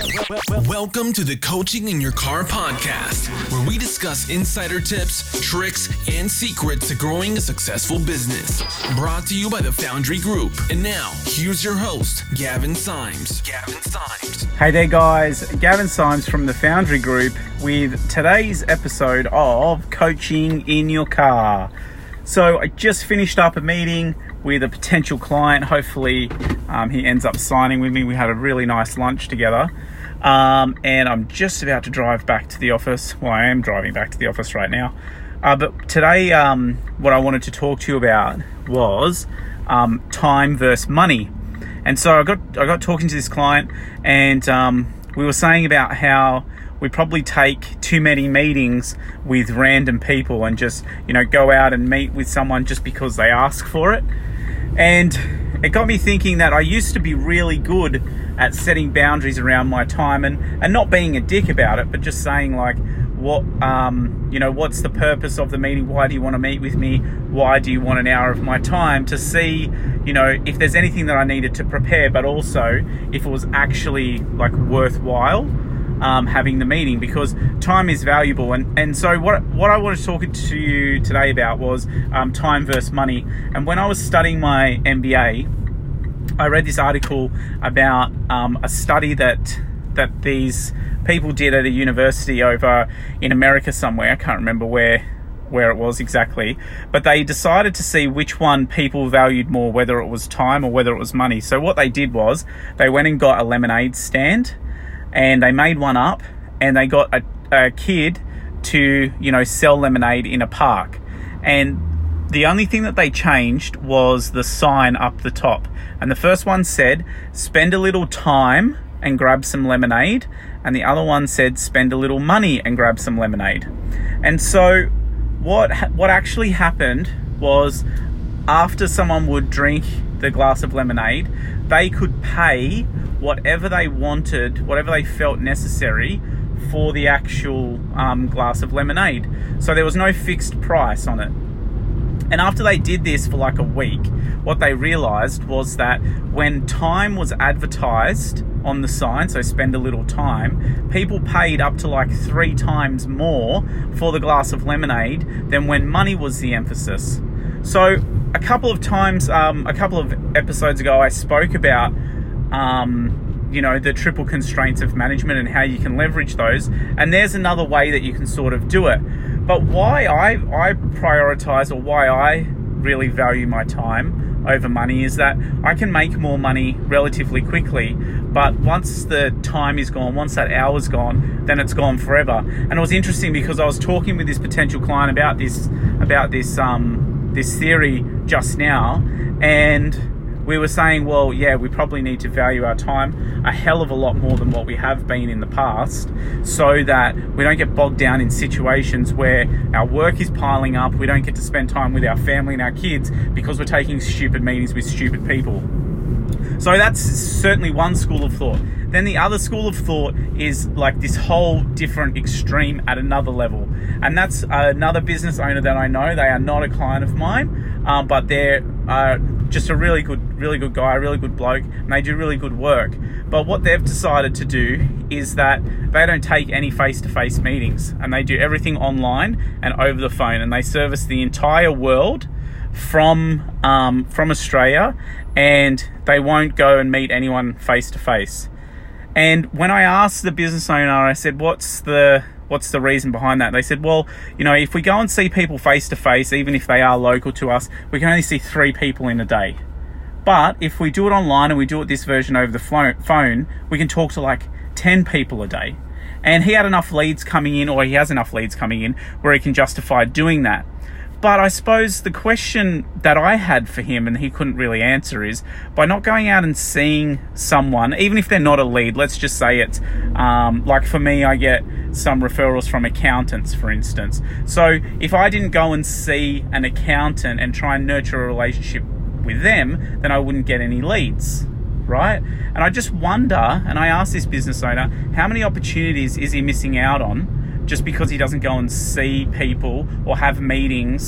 Welcome to the Coaching in Your Car podcast, where we discuss insider tips, tricks, and secrets to growing a successful business. Brought to you by the Foundry Group. And now, here's your host, Gavin Symes. Hey there guys, Gavin Symes from the Foundry Group with today's episode of Coaching in Your Car. So I just finished up a meeting with a potential client. Hopefully he ends up signing with me. We had a really nice lunch together. And I'm just about to drive back to the office. Well, I am driving back to the office right now. But today, what I wanted to talk to you about was time versus money. And so I got talking to this client, and we were saying about how we probably take too many meetings with random people and just, go out and meet with someone just because they ask for it. And it got me thinking that I used to be really good at setting boundaries around my time and not being a dick about it, but just saying like, what's the purpose of the meeting? Why do you want to meet with me? Why do you want an hour of my time? To see, if there's anything that I needed to prepare, but also if it was actually like worthwhile having the meeting, because time is valuable. And so what I wanted to talk to you today about was time versus money. And when I was studying my MBA, I read this article about a study that these people did at a university over in America somewhere. I can't remember where it was exactly, but they decided to see which one people valued more, whether it was time or whether it was money. So what they did was they went and got a lemonade stand, and they made one up, and they got a kid to, sell lemonade in a park. And the only thing that they changed was the sign up the top. And the first one said, spend a little time and grab some lemonade. And the other one said, spend a little money and grab some lemonade. And so what actually happened was, after someone would drink the glass of lemonade, they could pay whatever they wanted, whatever they felt necessary for the actual glass of lemonade. So there was no fixed price on it. And after they did this for like a week, what they realized was that when time was advertised on the sign, so spend a little time, people paid up to like 3 times more for the glass of lemonade than when money was the emphasis. So a couple of times, a couple of episodes ago, I spoke about the triple constraints of management and how you can leverage those. And there's another way that you can sort of do it. But why I prioritize, or why I really value my time over money, is that I can make more money relatively quickly. But once the time is gone, once that hour's gone, then it's gone forever. And it was interesting because I was talking with this potential client about this theory just now, and we were saying, well, yeah, we probably need to value our time a hell of a lot more than what we have been in the past, so that we don't get bogged down in situations where our work is piling up, we don't get to spend time with our family and our kids because we're taking stupid meetings with stupid people. So that's certainly one school of thought. Then the other school of thought is like this whole different extreme at another level. And that's another business owner that I know. They are not a client of mine, but they're just a really good guy, a really good bloke, and they do really good work. But what they've decided to do is that they don't take any face-to-face meetings, and they do everything online and over the phone, and they service the entire world from Australia, and they won't go and meet anyone face-to-face. And when I asked the business owner, I said, what's the reason behind that? They said, well, if we go and see people face to face, even if they are local to us, we can only see 3 people in a day. But if we do it online and we do it this version over the phone, we can talk to like 10 people a day. And he had enough leads coming in, or he has enough leads coming in, where he can justify doing that. But I suppose the question that I had for him, and he couldn't really answer, is by not going out and seeing someone, even if they're not a lead, let's just say it's, like for me, I get some referrals from accountants, for instance. So if I didn't go and see an accountant and try and nurture a relationship with them, then I wouldn't get any leads, right? And I just wonder, and I asked this business owner, how many opportunities is he missing out on just because he doesn't go and see people or have meetings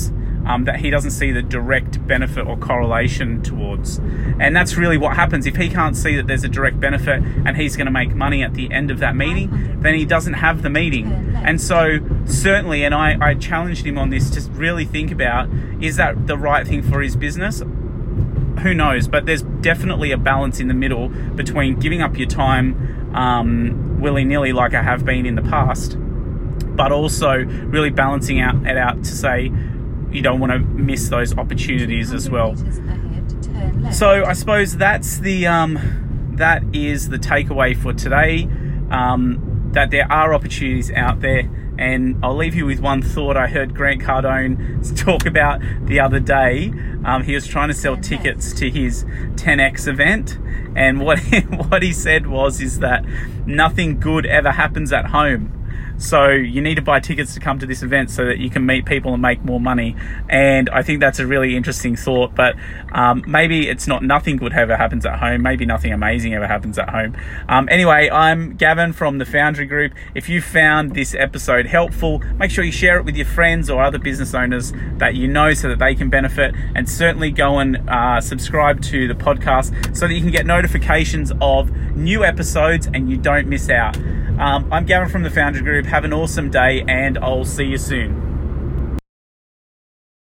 that he doesn't see the direct benefit or correlation towards. And that's really what happens. If he can't see that there's a direct benefit and he's going to make money at the end of that meeting, then he doesn't have the meeting. And so certainly, and I challenged him on this, to really think about, is that the right thing for his business? Who knows? But there's definitely a balance in the middle between giving up your time willy-nilly like I have been in the past, but also really balancing it out to say you don't want to miss those opportunities as well. So I suppose that's that is the takeaway for today, that there are opportunities out there. And I'll leave you with one thought I heard Grant Cardone talk about the other day. He was trying to sell tickets to his 10X event, and what he said is that nothing good ever happens at home. So you need to buy tickets to come to this event so that you can meet people and make more money. And I think that's a really interesting thought. But maybe it's not nothing good ever happens at home. Maybe nothing amazing ever happens at home. Anyway, I'm Gavin from the Foundry Group. If you found this episode helpful, make sure you share it with your friends or other business owners that you know so that they can benefit. And certainly go and subscribe to the podcast so that you can get notifications of new episodes and you don't miss out. I'm Gavin from the Foundry Group. Have an awesome day, and I'll see you soon.